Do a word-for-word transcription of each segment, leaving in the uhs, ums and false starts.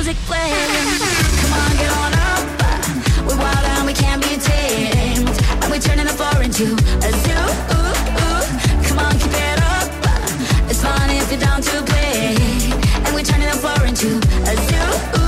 music playing. Come on, get on up. We're wild and we can't be tamed. And we're turning the floor into a zoo. Come on, keep it up. It's fun if you're down to play. And we're turning the floor into a zoo.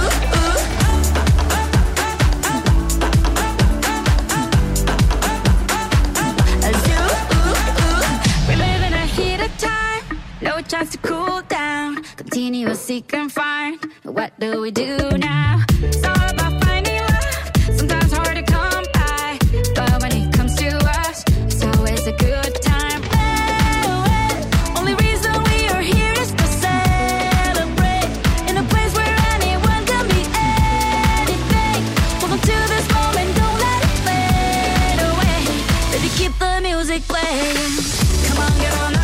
No chance to cool down. Continuous seek and find. What do we do now? It's all about finding love. Sometimes hard to come by, but when it comes to us, it's always a good time. Oh, oh. Only reason we are here is to celebrate. In a place where anyone can be anything. Hold on to this moment, don't let it fade away. Baby, keep the music playing. Come on, get on up.